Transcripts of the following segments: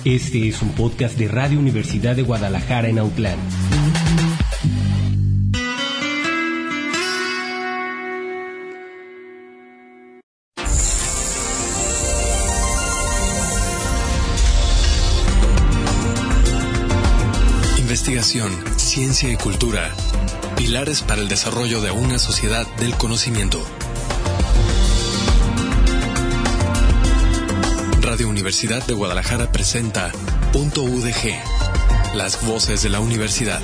Este es un podcast de Radio Universidad de Guadalajara en Autlán. Investigación, ciencia y cultura. Pilares para el desarrollo de una sociedad del conocimiento. Radio Universidad de Guadalajara presenta Punto UDG, las voces de la universidad.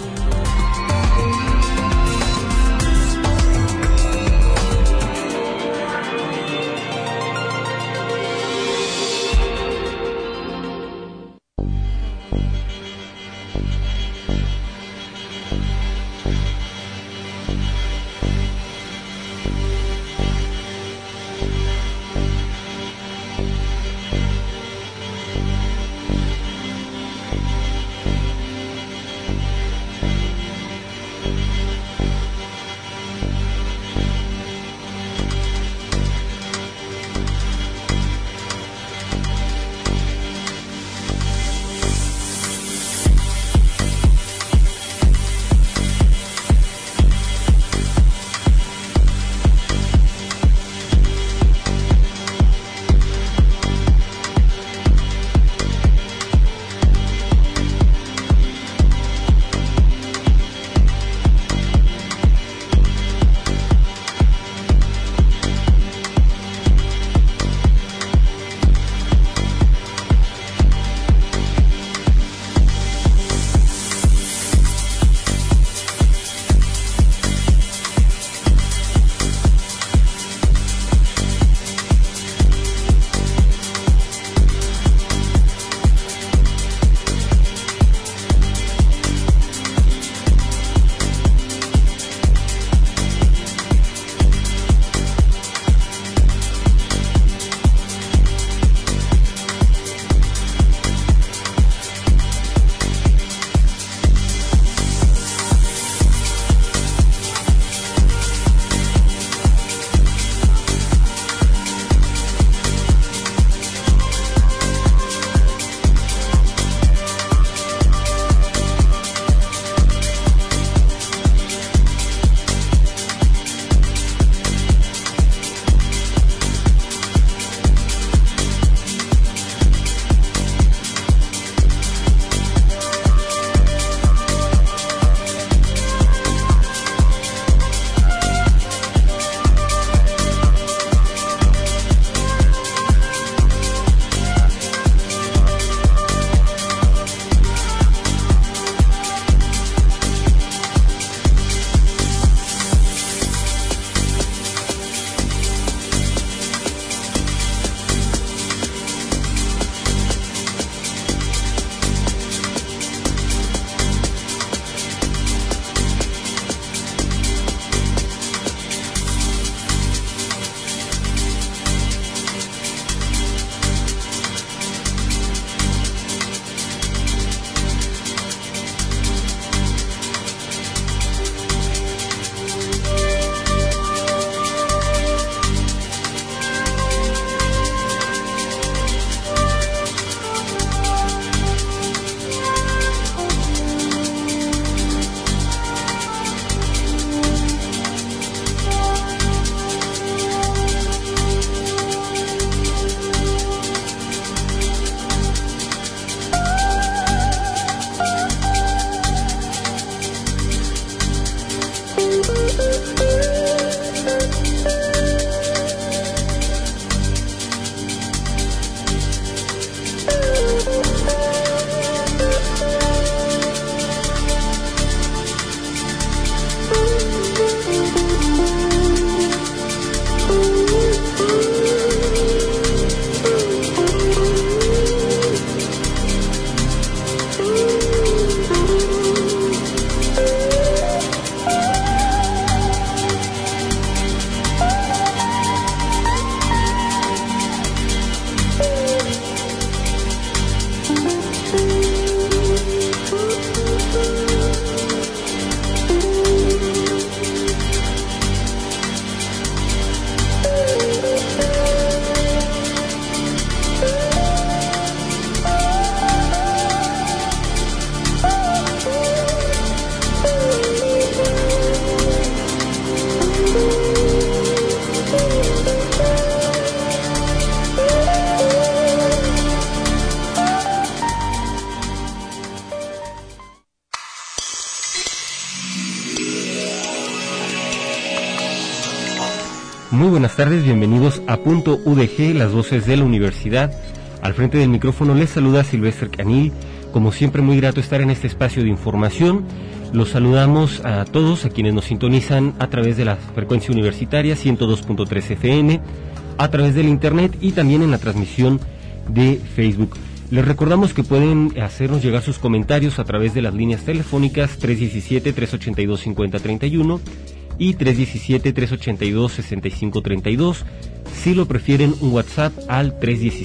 Muy buenas tardes, bienvenidos a Punto UDG, las voces de la universidad. Al frente del micrófono les saluda Silvestre Canil. Como siempre, muy grato estar en este espacio de información. Los saludamos a todos, a quienes nos sintonizan a través de la frecuencia universitaria 102.3 FM, a través del internet y también en la transmisión de Facebook. Les recordamos que pueden hacernos llegar sus comentarios a través de las líneas telefónicas 317-382-5031 y 317-382-6532. Si lo prefieren, un WhatsApp al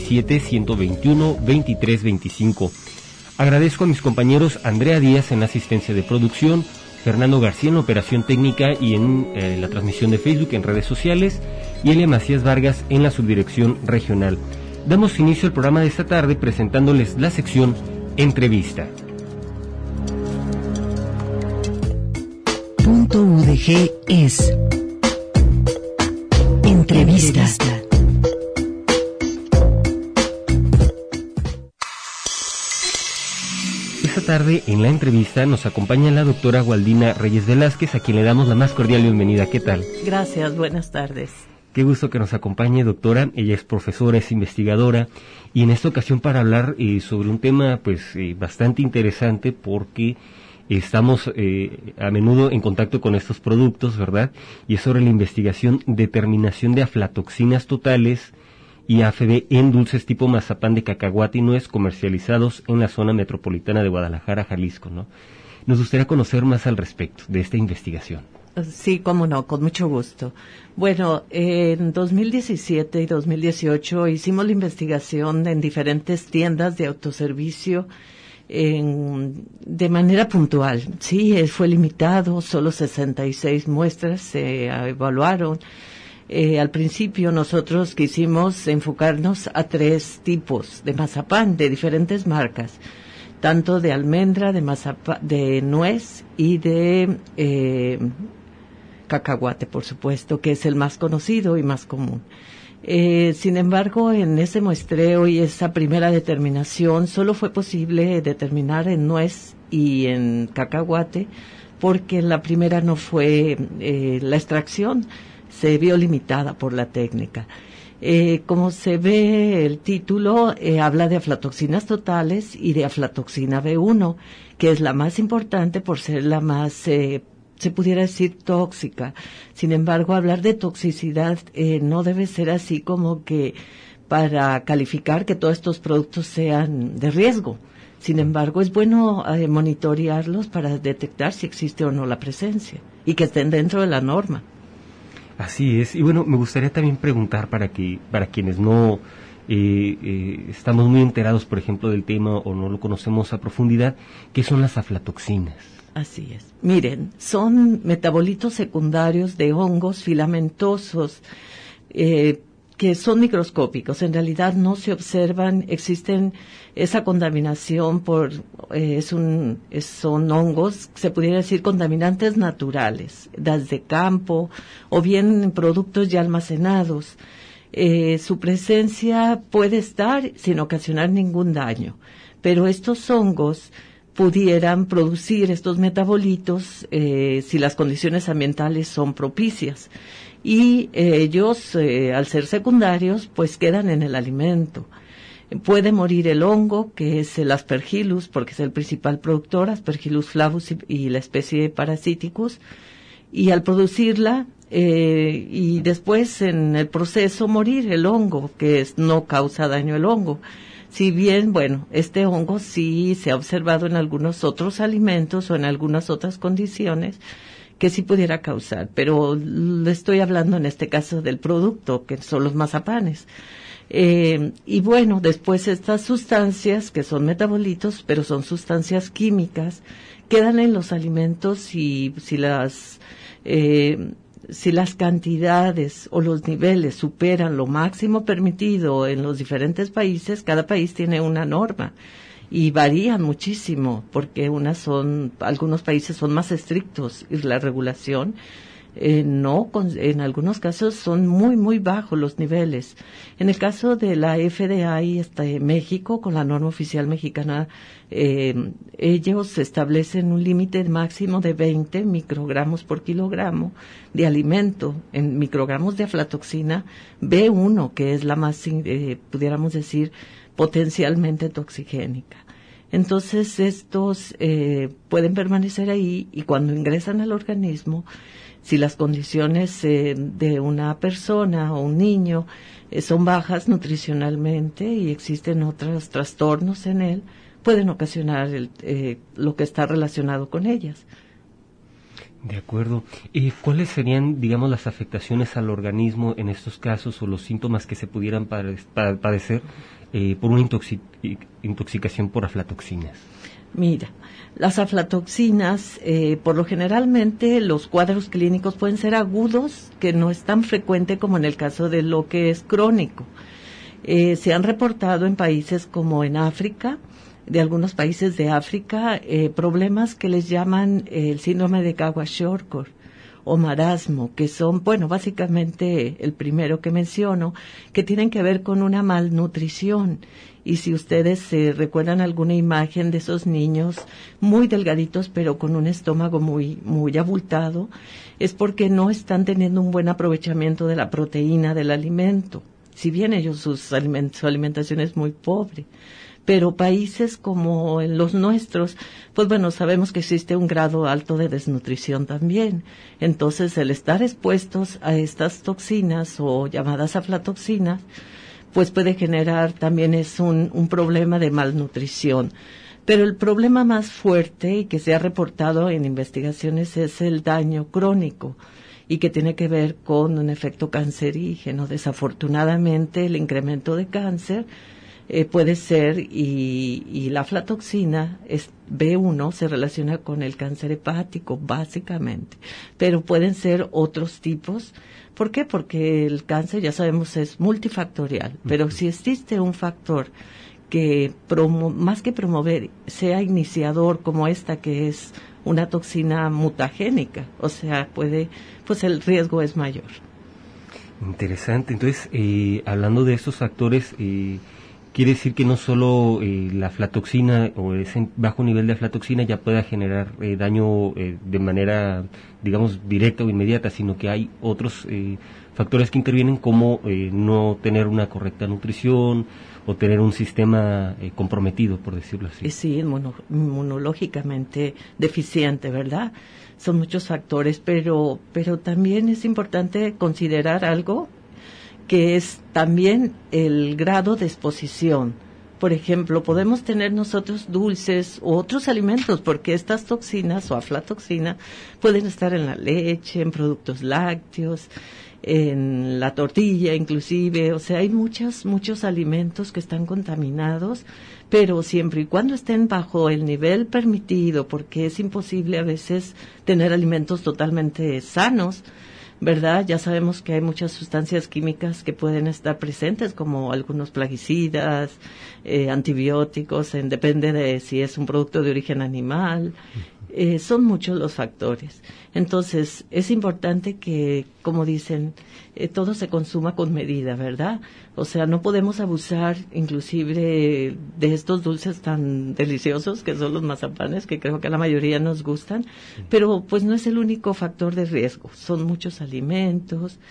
317-121-2325. Agradezco a mis compañeros Andrea Díaz en la asistencia de producción, Fernando García en la operación técnica y en la transmisión de Facebook en redes sociales, y Elia Macías Vargas en la subdirección regional. Damos inicio al programa de esta tarde presentándoles la sección Entrevista. Punto UDG es Entrevista. Esta tarde en la entrevista nos acompaña la doctora Gualdina Reyes Velázquez, a quien le damos la más cordial bienvenida. ¿Qué tal? Gracias, buenas tardes. Qué gusto que nos acompañe, doctora. Ella es profesora, es investigadora, y en esta ocasión para hablar sobre un tema bastante interesante, porque estamos a menudo en contacto con estos productos, ¿verdad? Y es sobre la investigación, determinación de aflatoxinas totales y AFB en dulces tipo mazapán de cacahuate y nuez comercializados en la zona metropolitana de Guadalajara, Jalisco, ¿no? Nos gustaría conocer más al respecto de esta investigación. Sí, cómo no, con mucho gusto. Bueno, en 2017 y 2018 hicimos la investigación en diferentes tiendas de autoservicio de manera puntual. Sí, fue limitado, solo 66 muestras se evaluaron. Al principio nosotros quisimos enfocarnos a 3 tipos de mazapán de diferentes marcas, tanto de almendra, de nuez y de cacahuate, por supuesto, que es el más conocido y más común. Sin embargo, en ese muestreo y esa primera determinación solo fue posible determinar en nuez y en cacahuate, porque la primera no fue la extracción, se vio limitada por la técnica. Como se ve el título, habla de aflatoxinas totales y de aflatoxina B1, que es la más importante por ser la más, se pudiera decir, tóxica. Sin embargo, hablar de toxicidad no debe ser así como que para calificar que todos estos productos sean de riesgo. Sin embargo, es bueno monitorearlos para detectar si existe o no la presencia y que estén dentro de la norma. Así es, y bueno, me gustaría también preguntar para quienes no estamos muy enterados, por ejemplo, del tema o no lo conocemos a profundidad, ¿qué son las aflatoxinas? Así es. Miren, son metabolitos secundarios de hongos filamentosos que son microscópicos. En realidad no se observan, existen esa contaminación son hongos, se pudiera decir contaminantes naturales, desde campo o bien productos ya almacenados. Su presencia puede estar sin ocasionar ningún daño, pero estos hongos pudieran producir estos metabolitos si las condiciones ambientales son propicias. Y ellos, al ser secundarios, pues quedan en el alimento. Puede morir el hongo, que es el Aspergillus, porque es el principal productor, Aspergillus flavus y la especie Parasiticus, y al producirla, y después en el proceso morir el hongo, que no causa daño el hongo. Si bien, bueno, este hongo sí se ha observado en algunos otros alimentos o en algunas otras condiciones que sí pudiera causar, pero le estoy hablando en este caso del producto, que son los mazapanes. Y bueno, después estas sustancias, que son metabolitos, pero son sustancias químicas, quedan en los alimentos y si las cantidades o los niveles superan lo máximo permitido en los diferentes países, cada país tiene una norma y varían muchísimo, porque algunos países son más estrictos en la regulación No, en algunos casos son muy, muy bajos los niveles. En el caso de la FDA y México, con la norma oficial mexicana, ellos establecen un límite máximo de 20 microgramos por kilogramo de alimento, en microgramos de aflatoxina B1, que es la más, pudiéramos decir, potencialmente toxigénica. Entonces, estos pueden permanecer ahí y cuando ingresan al organismo, si las condiciones de una persona o un niño son bajas nutricionalmente y existen otros trastornos en él, pueden ocasionar lo que está relacionado con ellas. De acuerdo. ¿Cuáles serían, digamos, las afectaciones al organismo en estos casos o los síntomas que se pudieran padecer por una intoxicación por aflatoxinas? Mira, las aflatoxinas, por lo generalmente los cuadros clínicos pueden ser agudos, que no es tan frecuente como en el caso de lo que es crónico. Se han reportado en países como en África, de algunos países de África, problemas que les llaman el síndrome de Kwashiorkor o marasmo, que son, bueno, básicamente el primero que menciono, que tienen que ver con una malnutrición. Y si ustedes recuerdan alguna imagen de esos niños muy delgaditos, pero con un estómago muy, muy abultado, es porque no están teniendo un buen aprovechamiento de la proteína del alimento. Si bien su alimentación es muy pobre. Pero países como en los nuestros, pues bueno, sabemos que existe un grado alto de desnutrición también. Entonces, el estar expuestos a estas toxinas o llamadas aflatoxinas, pues puede generar también un problema de malnutrición. Pero el problema más fuerte y que se ha reportado en investigaciones es el daño crónico y que tiene que ver con un efecto cancerígeno. Desafortunadamente, el incremento de cáncer puede ser, y la aflatoxina B1 se relaciona con el cáncer hepático, básicamente, pero pueden ser otros tipos. ¿Por qué? Porque el cáncer, ya sabemos, es multifactorial, pero si existe un factor que más que promover, sea iniciador, como esta que es una toxina mutagénica, o sea, pues el riesgo es mayor. Interesante. Entonces, hablando de estos factores, quiere decir que no solo la aflatoxina o ese bajo nivel de aflatoxina ya pueda generar daño de manera, digamos, directa o inmediata, sino que hay otros factores que intervienen como no tener una correcta nutrición o tener un sistema comprometido, por decirlo así. Sí, inmunológicamente deficiente, ¿verdad? Son muchos factores, pero también es importante considerar algo que es también el grado de exposición. Por ejemplo, podemos tener nosotros dulces u otros alimentos, porque estas toxinas o aflatoxina pueden estar en la leche, en productos lácteos, en la tortilla inclusive. O sea, hay muchos alimentos que están contaminados, pero siempre y cuando estén bajo el nivel permitido, porque es imposible a veces tener alimentos totalmente sanos, ¿verdad? Ya sabemos que hay muchas sustancias químicas que pueden estar presentes, como algunos plaguicidas, antibióticos, depende de si es un producto de origen animal. Son muchos los factores. Entonces, es importante que, como dicen, todo se consuma con medida, ¿verdad? O sea, no podemos abusar inclusive de estos dulces tan deliciosos que son los mazapanes, que creo que a la mayoría nos gustan, pero pues no es el único factor de riesgo. Son muchos alimentos.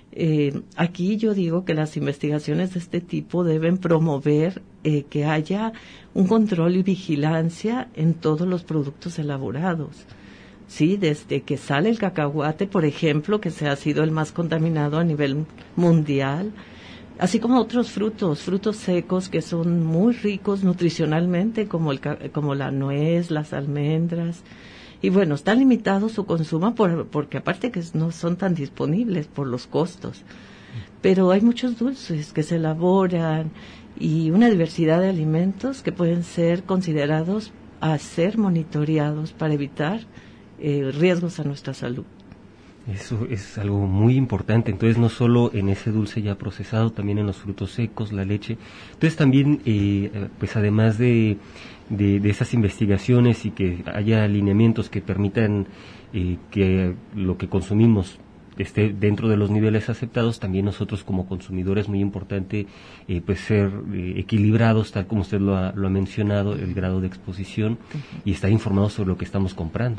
Aquí yo digo que las investigaciones de este tipo deben promover que haya un control y vigilancia en todos los productos elaborados. Sí, desde que sale el cacahuate, por ejemplo, que se ha sido el más contaminado a nivel mundial, así como otros frutos secos que son muy ricos nutricionalmente, como la nuez, las almendras. Y bueno, está limitado su consumo porque aparte que no son tan disponibles por los costos. Pero hay muchos dulces que se elaboran y una diversidad de alimentos que pueden ser considerados a ser monitoreados para evitar riesgos a nuestra salud. Eso es algo muy importante. Entonces, no solo en ese dulce ya procesado, también en los frutos secos, la leche. Entonces, también, pues además de esas investigaciones y que haya alineamientos que permitan que lo que consumimos esté dentro de los niveles aceptados, también nosotros como consumidores, muy importante pues ser equilibrados, tal como usted lo ha mencionado, el grado de exposición, y estar informados sobre lo que estamos comprando.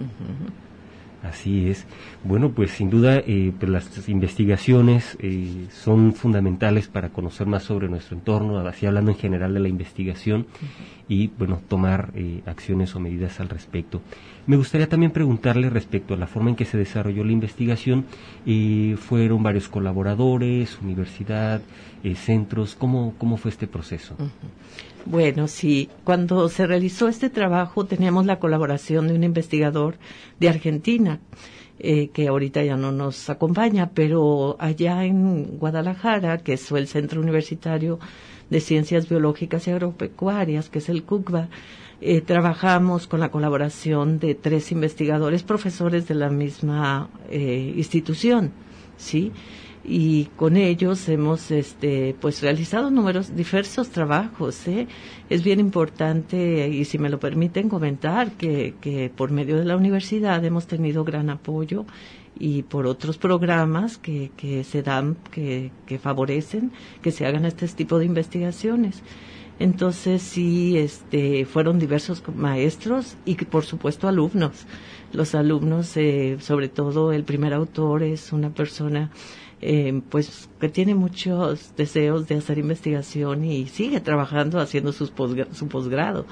Así es. Bueno, pues sin duda pues las investigaciones son fundamentales para conocer más sobre nuestro entorno, así hablando en general de la investigación, y bueno, tomar acciones o medidas al respecto. Me gustaría también preguntarle respecto a la forma en que se desarrolló la investigación. ¿Fueron varios colaboradores, universidad, centros? ¿Cómo fue este proceso? Bueno, sí, cuando se realizó este trabajo teníamos la colaboración de un investigador de Argentina, que ahorita ya no nos acompaña, pero allá en Guadalajara, que es el Centro Universitario de Ciencias Biológicas y Agropecuarias, que es el CUCBA, trabajamos con la colaboración de 3 investigadores, profesores de la misma institución, ¿sí? Y con ellos hemos pues realizado diversos trabajos. Es bien importante, y si me lo permiten comentar, que por medio de la universidad hemos tenido gran apoyo, y por otros programas que se dan, que favorecen que se hagan este tipo de investigaciones. Entonces sí, fueron diversos maestros y por supuesto alumnos. Los alumnos, sobre todo el primer autor, es una persona pues que tiene muchos deseos de hacer investigación y sigue trabajando haciendo su posgrado.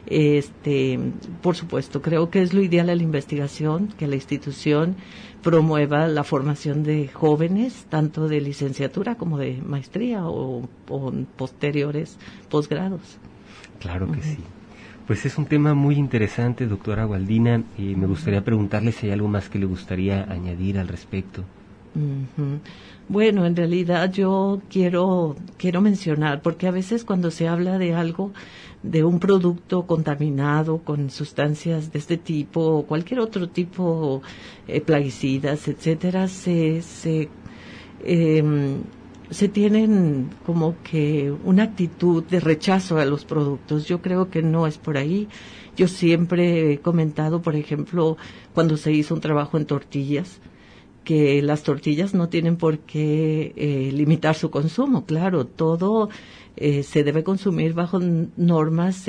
Por supuesto, creo que es lo ideal a la investigación, que la institución promueva la formación de jóvenes, tanto de licenciatura como de maestría o posteriores posgrados. Claro que sí. Pues es un tema muy interesante, doctora Gualdina, y me gustaría preguntarle si hay algo más que le gustaría añadir al respecto. Bueno, en realidad yo quiero mencionar, porque a veces cuando se habla de algo, de un producto contaminado con sustancias de este tipo o cualquier otro tipo, plaguicidas, etcétera, se tienen como que una actitud de rechazo a los productos. Yo creo que no es por ahí. Yo siempre he comentado, por ejemplo, cuando se hizo un trabajo en tortillas, que las tortillas no tienen por qué limitar su consumo. Claro, todo se debe consumir bajo normas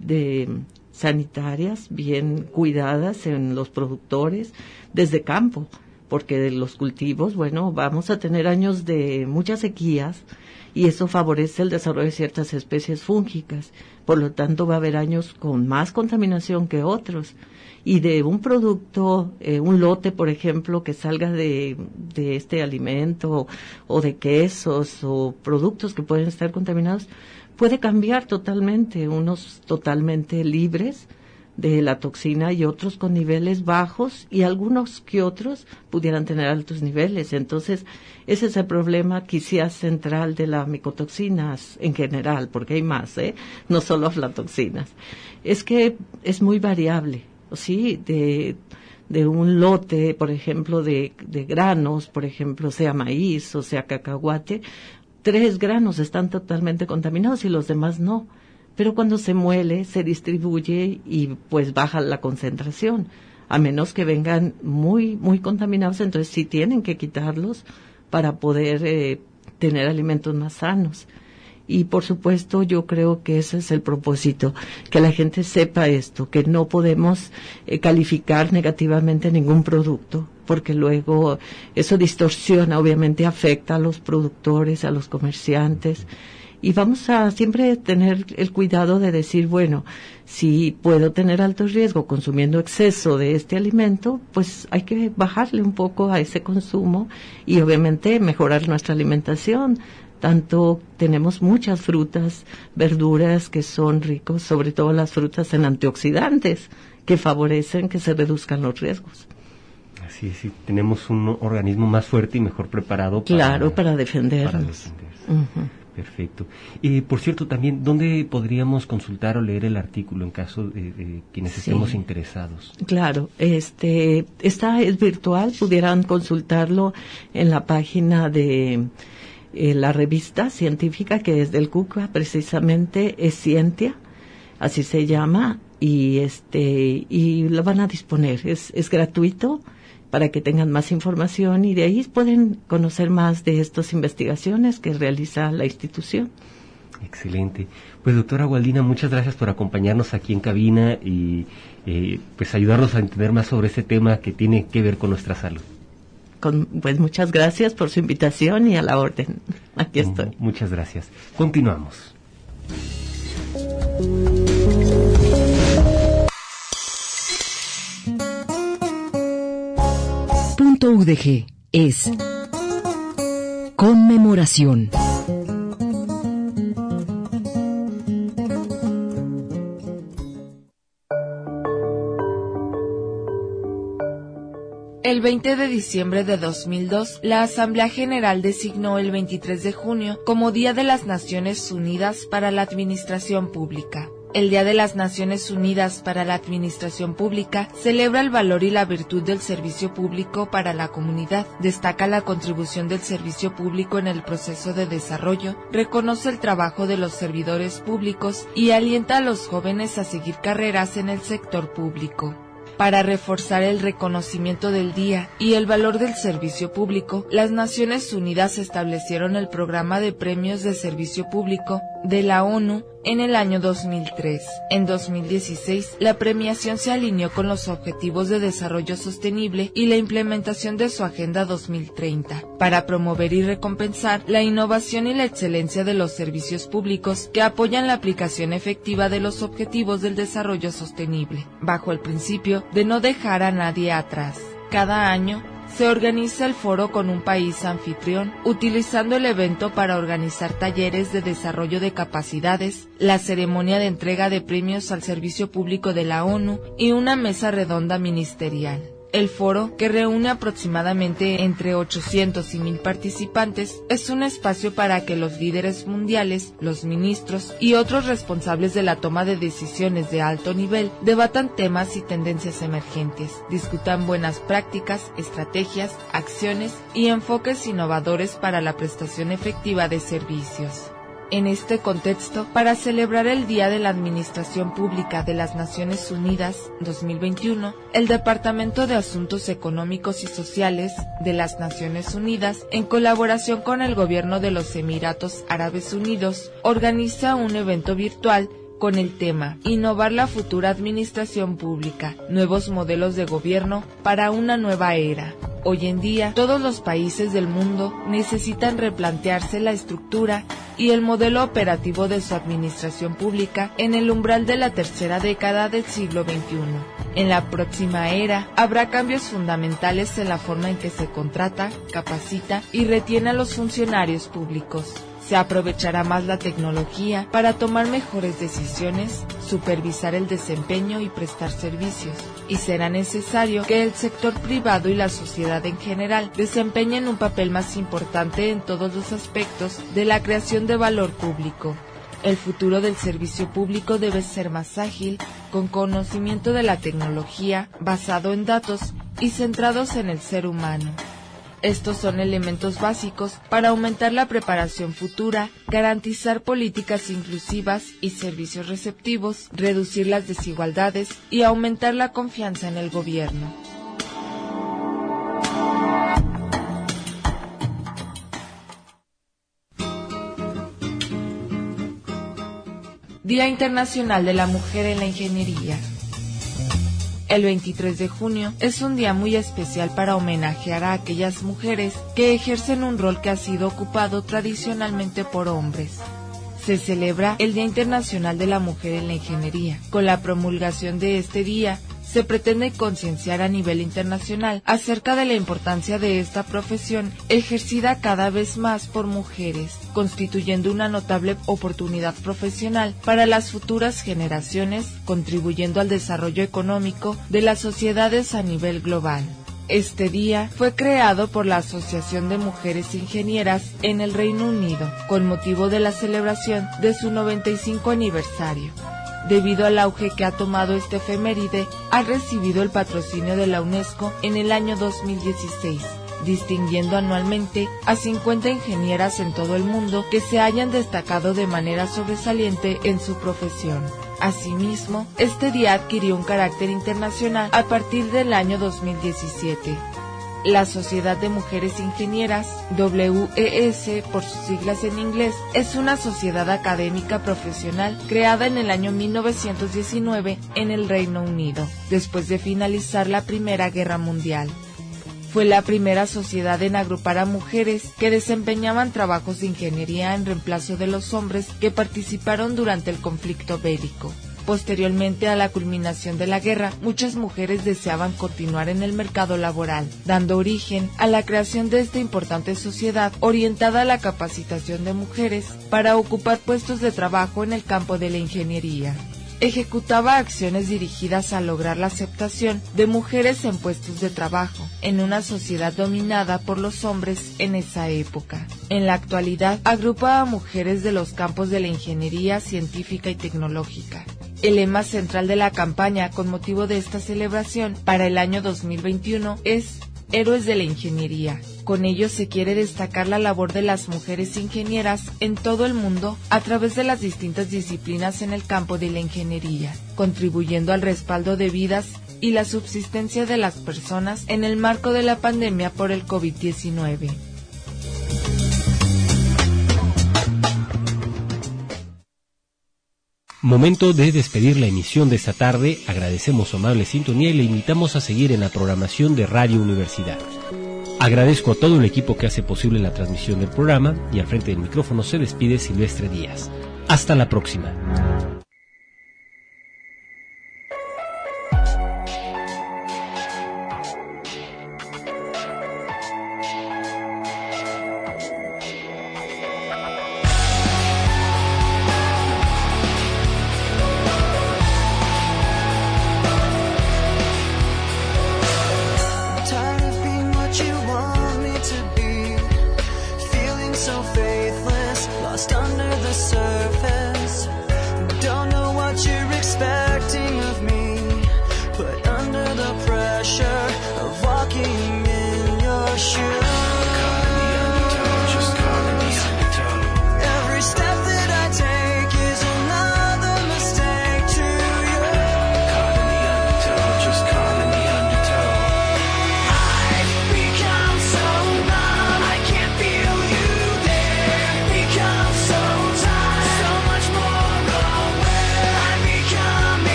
sanitarias bien cuidadas en los productores desde campo, porque de los cultivos, bueno, vamos a tener años de muchas sequías y eso favorece el desarrollo de ciertas especies fúngicas. Por lo tanto, va a haber años con más contaminación que otros. Y de un producto, un lote, por ejemplo, que salga de este alimento o de quesos o productos que pueden estar contaminados, puede cambiar totalmente, unos totalmente libres de la toxina y otros con niveles bajos y algunos que otros pudieran tener altos niveles. Entonces, ese es el problema quizás central de las micotoxinas en general, porque hay más, no solo aflatoxinas. Es que es muy variable. Sí, de un lote, por ejemplo, de granos, por ejemplo, sea maíz o sea cacahuate, 3 granos están totalmente contaminados y los demás no. Pero cuando se muele, se distribuye y pues baja la concentración. A menos que vengan muy, muy contaminados, entonces sí tienen que quitarlos para poder tener alimentos más sanos. Y por supuesto yo creo que ese es el propósito, que la gente sepa esto, que no podemos calificar negativamente ningún producto, porque luego eso distorsiona, obviamente afecta a los productores, a los comerciantes, y vamos a siempre tener el cuidado de decir, bueno, si puedo tener alto riesgo consumiendo exceso de este alimento, pues hay que bajarle un poco a ese consumo y obviamente mejorar nuestra alimentación. Tanto tenemos muchas frutas, verduras que son ricos, sobre todo las frutas en antioxidantes, que favorecen que se reduzcan los riesgos. Así es, sí, tenemos un organismo más fuerte y mejor preparado para defendernos. Perfecto. Por cierto, también, ¿dónde podríamos consultar o leer el artículo en caso de quienes estemos interesados? Claro, es virtual, pudieran consultarlo en la página de la revista científica que es del CUCA, precisamente es Scientia, así se llama, y lo van a disponer, es gratuito para que tengan más información y de ahí pueden conocer más de estas investigaciones que realiza la institución. Excelente. Pues doctora Gualdina, muchas gracias por acompañarnos aquí en cabina y pues ayudarnos a entender más sobre este tema que tiene que ver con nuestra salud. Pues muchas gracias por su invitación y a la orden. Aquí estoy. Muchas gracias. Continuamos. Punto UDG es conmemoración. El 20 de diciembre de 2002, la Asamblea General designó el 23 de junio como Día de las Naciones Unidas para la Administración Pública. El Día de las Naciones Unidas para la Administración Pública celebra el valor y la virtud del servicio público para la comunidad, destaca la contribución del servicio público en el proceso de desarrollo, reconoce el trabajo de los servidores públicos y alienta a los jóvenes a seguir carreras en el sector público. Para reforzar el reconocimiento del día y el valor del servicio público, las Naciones Unidas establecieron el Programa de Premios de Servicio Público de la ONU en el año 2003. En 2016, la premiación se alineó con los Objetivos de Desarrollo Sostenible y la implementación de su Agenda 2030, para promover y recompensar la innovación y la excelencia de los servicios públicos que apoyan la aplicación efectiva de los Objetivos del Desarrollo Sostenible, bajo el principio de no dejar a nadie atrás. Cada año, se organiza el foro con un país anfitrión, utilizando el evento para organizar talleres de desarrollo de capacidades, la ceremonia de entrega de premios al servicio público de la ONU y una mesa redonda ministerial. El foro, que reúne aproximadamente entre 800 y 1000 participantes, es un espacio para que los líderes mundiales, los ministros y otros responsables de la toma de decisiones de alto nivel debatan temas y tendencias emergentes, discutan buenas prácticas, estrategias, acciones y enfoques innovadores para la prestación efectiva de servicios. En este contexto, para celebrar el Día de la Administración Pública de las Naciones Unidas 2021, el Departamento de Asuntos Económicos y Sociales de las Naciones Unidas, en colaboración con el Gobierno de los Emiratos Árabes Unidos, organiza un evento virtual con el tema Innovar la futura administración pública, nuevos modelos de gobierno para una nueva era. Hoy en día, todos los países del mundo necesitan replantearse la estructura y el modelo operativo de su administración pública en el umbral de la tercera década del siglo XXI. En la próxima era, habrá cambios fundamentales en la forma en que se contrata, capacita y retiene a los funcionarios públicos. Se aprovechará más la tecnología para tomar mejores decisiones, supervisar el desempeño y prestar servicios, y será necesario que el sector privado y la sociedad en general desempeñen un papel más importante en todos los aspectos de la creación de valor público. El futuro del servicio público debe ser más ágil, con conocimiento de la tecnología, basado en datos y centrados en el ser humano. Estos son elementos básicos para aumentar la preparación futura, garantizar políticas inclusivas y servicios receptivos, reducir las desigualdades y aumentar la confianza en el gobierno. Día Internacional de la Mujer en la Ingeniería. El 23 de junio es un día muy especial para homenajear a aquellas mujeres que ejercen un rol que ha sido ocupado tradicionalmente por hombres. Se celebra el Día Internacional de la Mujer en la Ingeniería. Con la promulgación de este día, se pretende concienciar a nivel internacional acerca de la importancia de esta profesión ejercida cada vez más por mujeres, constituyendo una notable oportunidad profesional para las futuras generaciones, contribuyendo al desarrollo económico de las sociedades a nivel global. Este día fue creado por la Asociación de Mujeres Ingenieras en el Reino Unido, con motivo de la celebración de su 95 aniversario. Debido al auge que ha tomado este efeméride, ha recibido el patrocinio de la UNESCO en el año 2016, distinguiendo anualmente a 50 ingenieras en todo el mundo que se hayan destacado de manera sobresaliente en su profesión. Asimismo, este día adquirió un carácter internacional a partir del año 2017. La Sociedad de Mujeres Ingenieras, WES por sus siglas en inglés, es una sociedad académica profesional creada en el año 1919 en el Reino Unido, después de finalizar la Primera Guerra Mundial. Fue la primera sociedad en agrupar a mujeres que desempeñaban trabajos de ingeniería en reemplazo de los hombres que participaron durante el conflicto bélico. Posteriormente a la culminación de la guerra, muchas mujeres deseaban continuar en el mercado laboral, dando origen a la creación de esta importante sociedad orientada a la capacitación de mujeres para ocupar puestos de trabajo en el campo de la ingeniería. Ejecutaba acciones dirigidas a lograr la aceptación de mujeres en puestos de trabajo, en una sociedad dominada por los hombres en esa época. En la actualidad, agrupa a mujeres de los campos de la ingeniería científica y tecnológica. El lema central de la campaña con motivo de esta celebración para el año 2021 es Héroes de la Ingeniería. Con ello se quiere destacar la labor de las mujeres ingenieras en todo el mundo a través de las distintas disciplinas en el campo de la ingeniería, contribuyendo al respaldo de vidas y la subsistencia de las personas en el marco de la pandemia por el COVID-19. Momento de despedir la emisión de esta tarde. Agradecemos su amable sintonía y le invitamos a seguir en la programación de Radio Universidad. Agradezco a todo el equipo que hace posible la transmisión del programa y al frente del micrófono se despide Silvestre Díaz. Hasta la próxima. Lost under the surface. Don't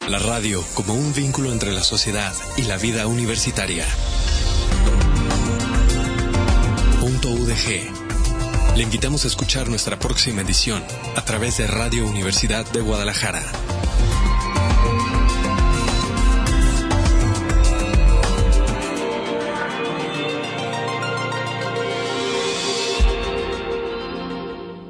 La radio como un vínculo entre la sociedad y la vida universitaria. .udg. Le invitamos a escuchar nuestra próxima edición a través de Radio Universidad de Guadalajara.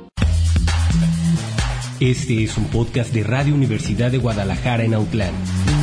Este es un podcast de Radio Universidad de Guadalajara en Autlán.